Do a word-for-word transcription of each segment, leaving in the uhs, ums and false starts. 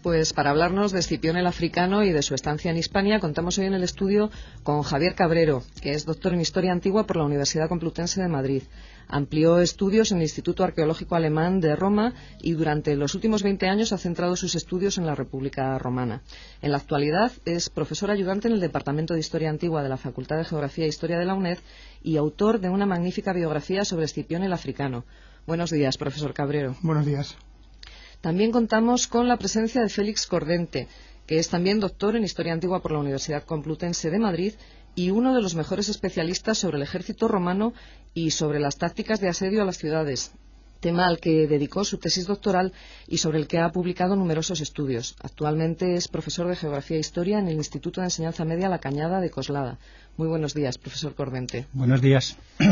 pues para hablarnos de Escipión el Africano y de su estancia en Hispania, contamos hoy en el estudio con Javier Cabrero, que es doctor en Historia Antigua por la Universidad Complutense de Madrid. Amplió estudios en el Instituto Arqueológico Alemán de Roma y durante los últimos veinte años ha centrado sus estudios en la República Romana. En la actualidad es profesor ayudante en el Departamento de Historia Antigua de la Facultad de Geografía e Historia de la UNED y autor de una magnífica biografía sobre Escipión el Africano. Buenos días, profesor Cabrero. Buenos días. También contamos con la presencia de Félix Cordente, que es también doctor en Historia Antigua por la Universidad Complutense de Madrid y uno de los mejores especialistas sobre el ejército romano y sobre las tácticas de asedio a las ciudades, tema al que dedicó su tesis doctoral y sobre el que ha publicado numerosos estudios. Actualmente es profesor de Geografía e Historia en el Instituto de Enseñanza Media La Cañada de Coslada. Muy buenos días, profesor Cordente. Buenos días.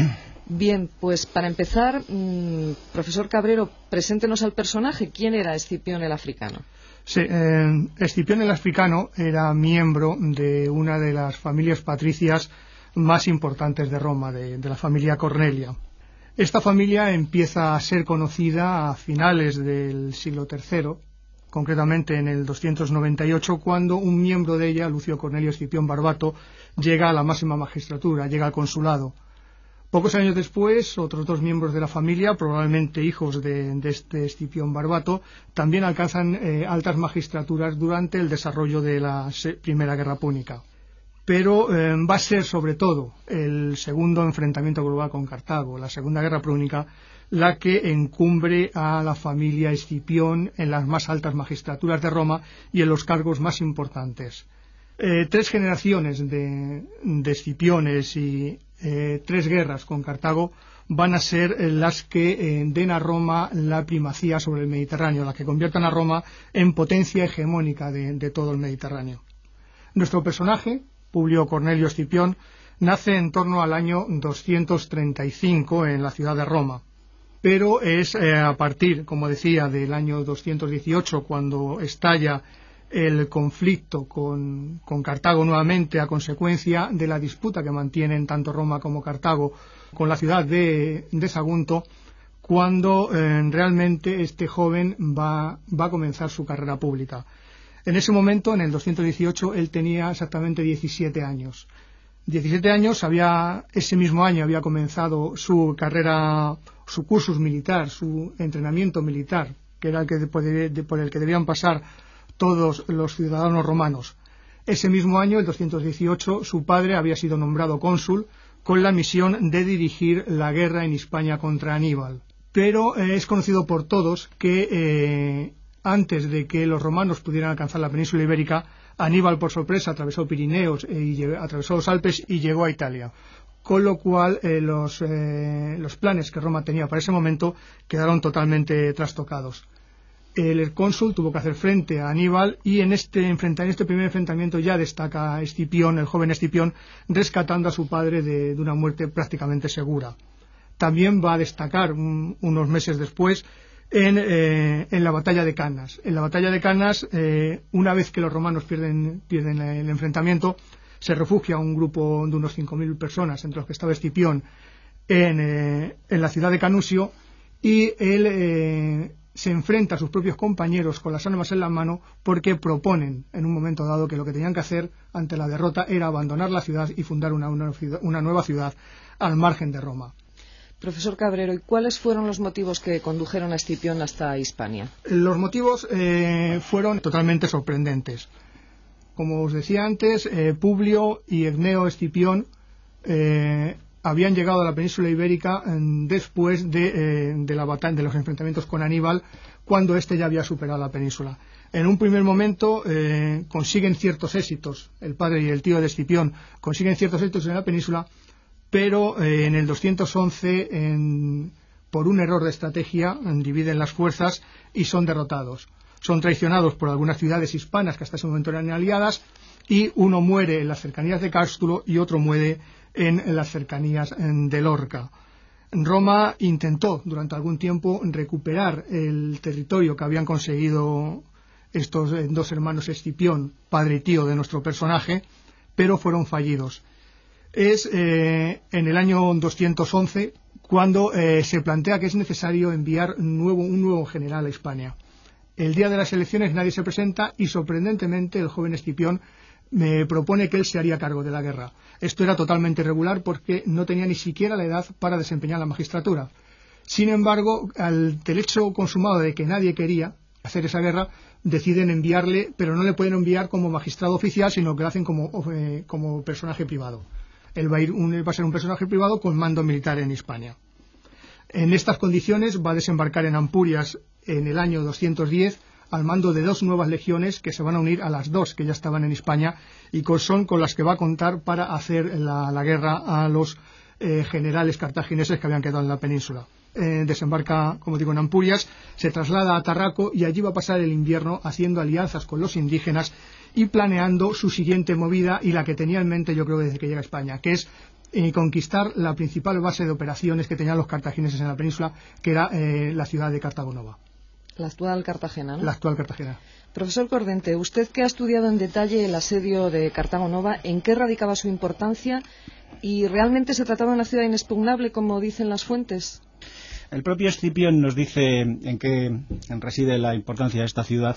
Bien, pues para empezar, mmm, profesor Cabrero, preséntenos al personaje. ¿Quién era Escipión el Africano? Sí, eh, Escipión el Africano era miembro de una de las familias patricias más importantes de Roma, de, de la familia Cornelia. Esta familia empieza a ser conocida a finales del siglo tercero, concretamente en el doscientos noventa y ocho, cuando un miembro de ella, Lucio Cornelio Escipión Barbato, llega a la máxima magistratura, llega al consulado. Pocos años después, otros dos miembros de la familia, probablemente hijos de, de este Escipión Barbato, también alcanzan eh, altas magistraturas durante el desarrollo de la Primera Guerra Púnica. Pero eh, va a ser sobre todo el segundo enfrentamiento global con Cartago, la Segunda Guerra Púnica, la que encumbre a la familia Escipión en las más altas magistraturas de Roma y en los cargos más importantes. Eh, tres generaciones de, de Escipiones y eh, tres guerras con Cartago van a ser eh, las que eh, den a Roma la primacía sobre el Mediterráneo, las que conviertan a Roma en potencia hegemónica de, de todo el Mediterráneo. Nuestro personaje, Publio Cornelio Escipión, nace en torno al año doscientos treinta y cinco en la ciudad de Roma, pero es eh, a partir, como decía, del año doscientos dieciocho, cuando estalla el conflicto con, con Cartago nuevamente a consecuencia de la disputa que mantienen tanto Roma como Cartago con la ciudad de, de Sagunto, cuando eh, realmente este joven va, va a comenzar su carrera pública. En ese momento, en el doscientos dieciocho, él tenía exactamente diecisiete años. diecisiete años, había, ese mismo año había comenzado su carrera, su cursus militar, su entrenamiento militar, que era el que, por el que debían pasar todos los ciudadanos romanos. Ese mismo año, el doscientos dieciocho, su padre había sido nombrado cónsul con la misión de dirigir la guerra en Hispania contra Aníbal. Pero eh, es conocido por todos que eh, antes de que los romanos pudieran alcanzar la península ibérica, Aníbal por sorpresa atravesó Pirineos eh, y atravesó los Alpes y llegó a Italia. Con lo cual eh, los, eh, los planes que Roma tenía para ese momento quedaron totalmente trastocados. El cónsul tuvo que hacer frente a Aníbal y en este, en este primer enfrentamiento ya destaca Escipión, el joven Escipión, rescatando a su padre de, de una muerte prácticamente segura. También va a destacar un, unos meses después en, eh, en la batalla de Canas. En la batalla de Canas, eh, una vez que los romanos pierden, pierden el enfrentamiento, se refugia un grupo de unos cinco mil personas, entre los que estaba Escipión, en, eh, en la ciudad de Canusio, y él Eh, se enfrenta a sus propios compañeros con las armas en la mano porque proponen en un momento dado que lo que tenían que hacer ante la derrota era abandonar la ciudad y fundar una, una, una nueva ciudad al margen de Roma. Profesor Cabrero, ¿y cuáles fueron los motivos que condujeron a Escipión hasta Hispania? Los motivos eh, fueron totalmente sorprendentes. Como os decía antes, eh, Publio y Egneo Escipión eh, habían llegado a la península ibérica eh, después de, eh, de, la batalla, de los enfrentamientos con Aníbal, cuando éste ya había superado la península. En un primer momento eh, consiguen ciertos éxitos, el padre y el tío de Escipión consiguen ciertos éxitos en la península, pero eh, en el doscientos once, en, por un error de estrategia, en, dividen las fuerzas y son derrotados. Son traicionados por algunas ciudades hispanas que hasta ese momento eran aliadas, y uno muere en las cercanías de Cástulo y otro muere en las cercanías de Lorca. Roma intentó durante algún tiempo recuperar el territorio que habían conseguido estos dos hermanos Escipión, padre y tío de nuestro personaje, pero fueron fallidos. Es eh, en el año doscientos once cuando eh, se plantea que es necesario enviar nuevo, un nuevo general a Hispania. El día de las elecciones nadie se presenta y, sorprendentemente, el joven Escipión me propone que él se haría cargo de la guerra. Esto era totalmente irregular porque no tenía ni siquiera la edad para desempeñar la magistratura. Sin embargo, al el hecho consumado de que nadie quería hacer esa guerra, deciden enviarle, pero no le pueden enviar como magistrado oficial, sino que lo hacen como, eh, como personaje privado. Él va a, ir un, va a ser un personaje privado con mando militar en Hispania. En estas condiciones va a desembarcar en Ampurias en el año doscientos diez al mando de dos nuevas legiones que se van a unir a las dos que ya estaban en España y que son con las que va a contar para hacer la, la guerra a los eh, generales cartagineses que habían quedado en la península. Eh, desembarca, como digo, en Ampurias, se traslada a Tarraco y allí va a pasar el invierno haciendo alianzas con los indígenas y planeando su siguiente movida y la que tenía en mente yo creo desde que llega a España, que es eh, conquistar la principal base de operaciones que tenían los cartagineses en la península, que era eh, la ciudad de Cartago Nova. La actual Cartagena, ¿no? La actual Cartagena. Profesor Cordente, usted que ha estudiado en detalle el asedio de Cartago Nova, ¿en qué radicaba su importancia? ¿Y realmente se trataba de una ciudad inexpugnable, como dicen las fuentes? El propio Escipión nos dice en qué reside la importancia de esta ciudad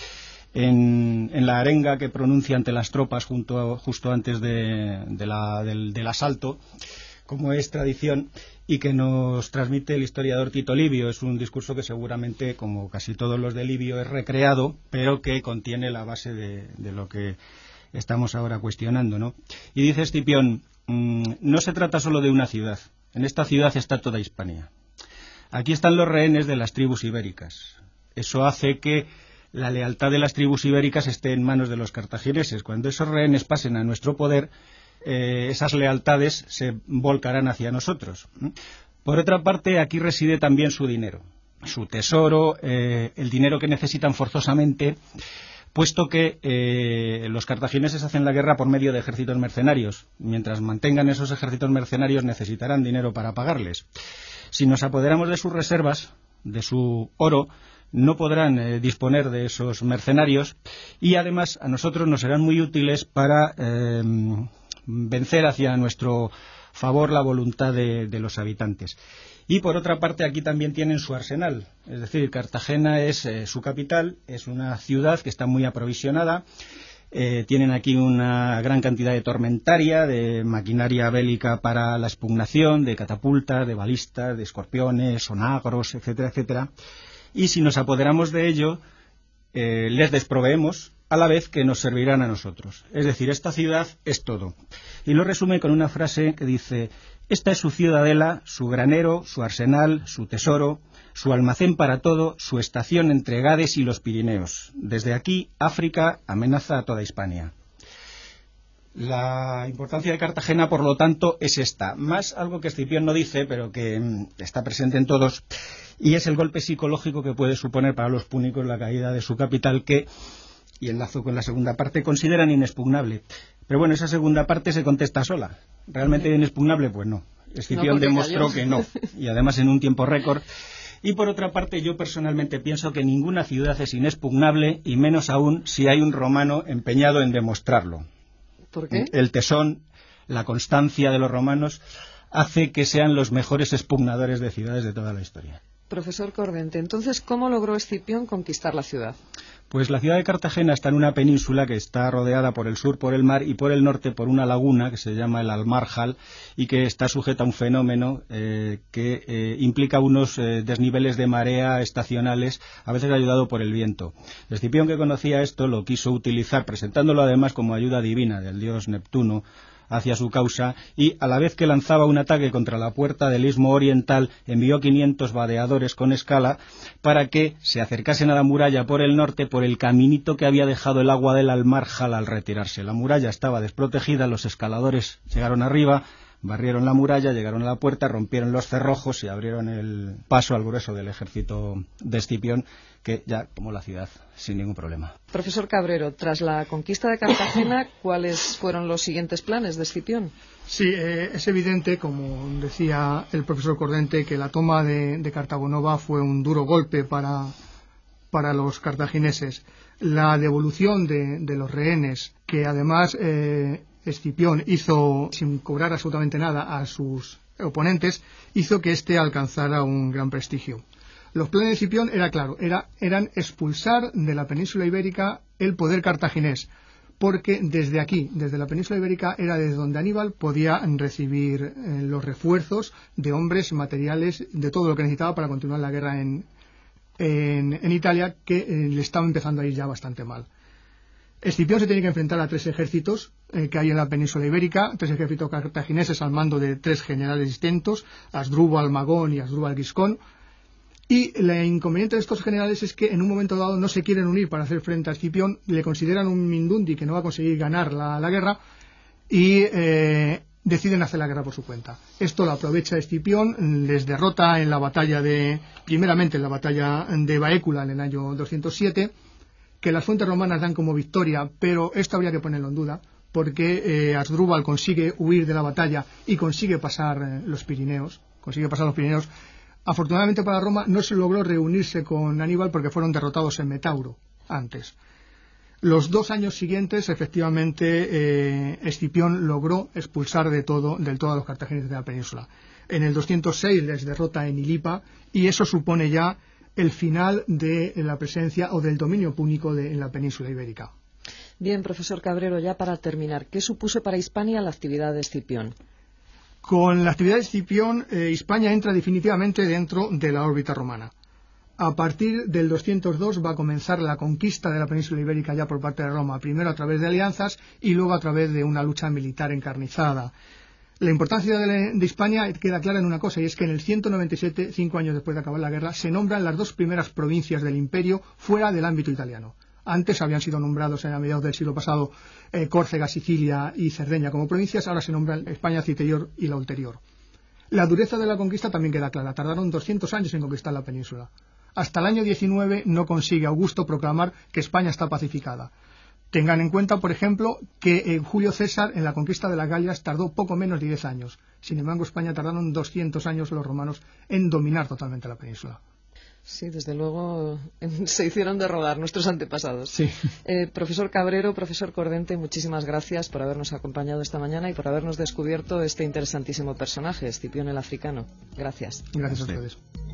en, en la arenga que pronuncia ante las tropas junto, justo antes de, de la, del, del asalto, como es tradición, y que nos transmite el historiador Tito Livio. Es un discurso que seguramente, como casi todos los de Livio, es recreado, pero que contiene la base de, de lo que estamos ahora cuestionando, ¿no? Y dice Escipión, mmm, no se trata solo de una ciudad, en esta ciudad está toda Hispania. Aquí están los rehenes de las tribus ibéricas. Eso hace que la lealtad de las tribus ibéricas esté en manos de los cartagineses. Cuando esos rehenes pasen a nuestro poder, eh, esas lealtades se volcarán hacia nosotros. Por otra parte, aquí reside también su dinero, su tesoro, eh, el dinero que necesitan forzosamente, puesto que eh, los cartagineses hacen la guerra por medio de ejércitos mercenarios. Mientras mantengan esos ejércitos mercenarios necesitarán dinero para pagarles. Si nos apoderamos de sus reservas, de su oro, no podrán eh, disponer de esos mercenarios y además a nosotros nos serán muy útiles para eh, vencer hacia nuestro favor la voluntad de, de los habitantes. Y por otra parte aquí también tienen su arsenal, es decir, Cartagena es eh, su capital, es una ciudad que está muy aprovisionada. Eh, tienen aquí una gran cantidad de tormentaria, de maquinaria bélica para la expugnación, de catapultas, de balistas, de escorpiones, onagros, etcétera, etcétera. Y si nos apoderamos de ello, eh, les desproveemos a la vez que nos servirán a nosotros. Es decir, esta ciudad es todo. Y lo resume con una frase que dice, esta es su ciudadela, su granero, su arsenal, su tesoro, su almacén para todo, su estación entre Gades y los Pirineos. Desde aquí, África amenaza a toda Hispania. La importancia de Cartagena, por lo tanto, es esta. Más algo que Escipión no dice, pero que mm, está presente en todos, y es el golpe psicológico que puede suponer para los púnicos la caída de su capital, que, y enlazo con la segunda parte, consideran inexpugnable. Pero bueno, esa segunda parte se contesta sola. ¿Realmente inexpugnable? Pues no. Escipión no, demostró cayó. que no, y además en un tiempo récord. Y por otra parte, yo personalmente pienso que ninguna ciudad es inexpugnable, y menos aún si hay un romano empeñado en demostrarlo. ¿Por qué? El tesón, la constancia de los romanos, hace que sean los mejores expugnadores de ciudades de toda la historia. Profesor Cordente, entonces, ¿cómo logró Escipión conquistar la ciudad? Pues la ciudad de Cartagena está en una península que está rodeada por el sur por el mar y por el norte por una laguna que se llama el Almarjal y que está sujeta a un fenómeno eh, que eh, implica unos eh, desniveles de marea estacionales, a veces ayudado por el viento. Escipión, que conocía esto, lo quiso utilizar, presentándolo además como ayuda divina del dios Neptuno hacia su causa, y a la vez que lanzaba un ataque contra la puerta del istmo oriental, envió quinientos vadeadores con escala para que se acercasen a la muralla por el norte por el caminito que había dejado el agua del Almarjal al retirarse. La muralla estaba desprotegida, los escaladores llegaron arriba, barrieron la muralla, llegaron a la puerta, rompieron los cerrojos y abrieron el paso al grueso del ejército de Escipión, que ya tomó la ciudad sin ningún problema. Profesor Cabrero, tras la conquista de Cartagena, ¿cuáles fueron los siguientes planes de Escipión? Sí, eh, es evidente, como decía el profesor Cordente, que la toma de, de Cartago Nova fue un duro golpe para, para los cartagineses. La devolución de, de los rehenes, que además eh, Escipión hizo sin cobrar absolutamente nada a sus oponentes, hizo que éste alcanzara un gran prestigio. Los planes de Escipión era claro, era, eran expulsar de la península ibérica el poder cartaginés, porque desde aquí, desde la península ibérica, era desde donde Aníbal podía recibir eh, los refuerzos de hombres, materiales, de todo lo que necesitaba para continuar la guerra en, en, en Italia, que eh, le estaba empezando a ir ya bastante mal. Escipión se tenía que enfrentar a tres ejércitos eh, que hay en la península ibérica, tres ejércitos cartagineses al mando de tres generales distintos, Asdrúbal Magón y Asdrúbal Giscón. Y el inconveniente de estos generales es que en un momento dado no se quieren unir para hacer frente a Escipión, le consideran un Mindundi que no va a conseguir ganar la, la guerra y eh, deciden hacer la guerra por su cuenta. Esto lo aprovecha Escipión, les derrota en la batalla de, primeramente en la batalla de Baécula en el año doscientos siete, que las fuentes romanas dan como victoria, pero esto habría que ponerlo en duda, porque eh, Asdrúbal consigue huir de la batalla y consigue pasar eh, los Pirineos, consigue pasar los Pirineos. Afortunadamente para Roma no se logró reunirse con Aníbal porque fueron derrotados en Metauro antes. Los dos años siguientes, efectivamente, eh, Escipión logró expulsar de todo, del todo a los cartagineses de la península. En el doscientos seis les derrota en Ilipa y eso supone ya el final de la presencia o del dominio púnico de, en la península ibérica. Bien, profesor Cabrero, ya para terminar, ¿qué supuso para Hispania la actividad de Escipión? Con la actividad de Escipión, eh, Hispania entra definitivamente dentro de la órbita romana. A partir del doscientos dos va a comenzar la conquista de la península ibérica ya por parte de Roma, primero a través de alianzas y luego a través de una lucha militar encarnizada. La importancia de, de Hispania queda clara en una cosa, y es que en el ciento noventa y siete, cinco años después de acabar la guerra, se nombran las dos primeras provincias del imperio fuera del ámbito italiano. Antes habían sido nombrados en a mediados del siglo pasado eh, Córcega, Sicilia y Cerdeña como provincias, ahora se nombran España Citerior y la Ulterior. La dureza de la conquista también queda clara, tardaron doscientos años en conquistar la península. Hasta el año diecinueve no consigue Augusto proclamar que España está pacificada. Tengan en cuenta, por ejemplo, que eh, Julio César en la conquista de las Galias tardó poco menos de diez años. Sin embargo, España tardaron doscientos años los romanos en dominar totalmente la península. Sí, desde luego se hicieron de rogar nuestros antepasados. Sí. Eh, profesor Cabrero, profesor Cordente, muchísimas gracias por habernos acompañado esta mañana y por habernos descubierto este interesantísimo personaje, Escipión el Africano. Gracias. Gracias a ustedes.